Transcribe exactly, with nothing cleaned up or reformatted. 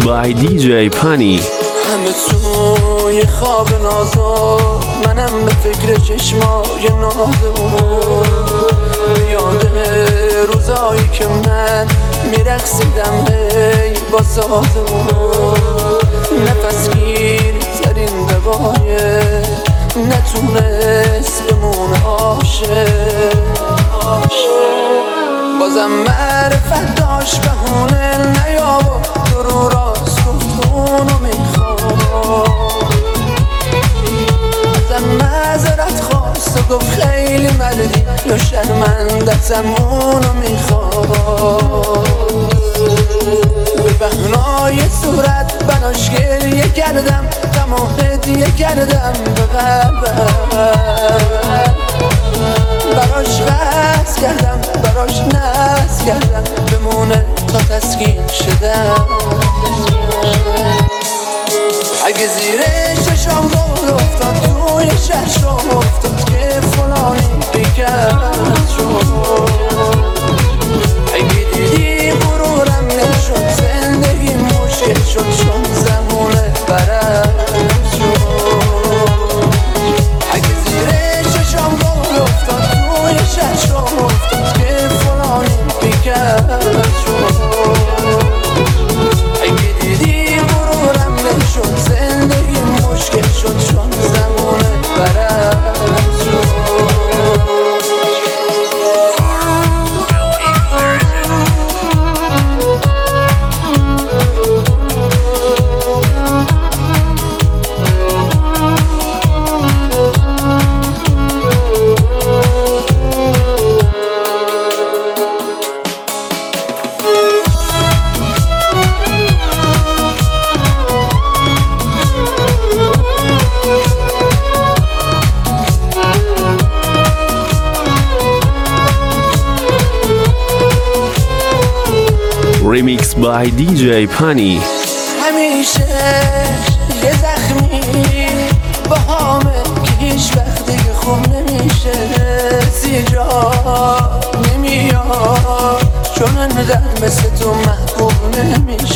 by دی جی Pani. همه توی خواب نازا، منم به فکر چشمای نازمون، یاد روزایی که من میرقصیدم هی با سازمون. نفس گیر ترین دوایه نتونست بمونه عاشق، بازم معرفت داشت بهونه نیاور تو رو راست گفت اونو میخوام. ازم معذرت خواست و گفت خیلی مردی یا شرمندتم اونو میخوام. به بهنای صورت بناش گریه کردم، غم و هدیه کردم به قلبم، براش قصد کردم براش ناز کردم بمونه تا تسکین شدم. اگه زیر چشام گل افتاد توی چشم افتاد که فلانی بیکرد شد. اگه دیدی غرورم نشد زندگی مشکل شد چون زمونه برم شد. اگه زیر چشام گل افتاد توی چشم افتاد که فلانی بیکرد شد. اگه دیدی غرورم نشد زندگی مشکل شد چون زمونه برم شد. Remix by دی جی Pani. همیشه یه زخمی با همه که هیچ وقت دیگه خوب نمیشه، زیجا نمیاد چون انقدر مثل تو محبوب نمیشه.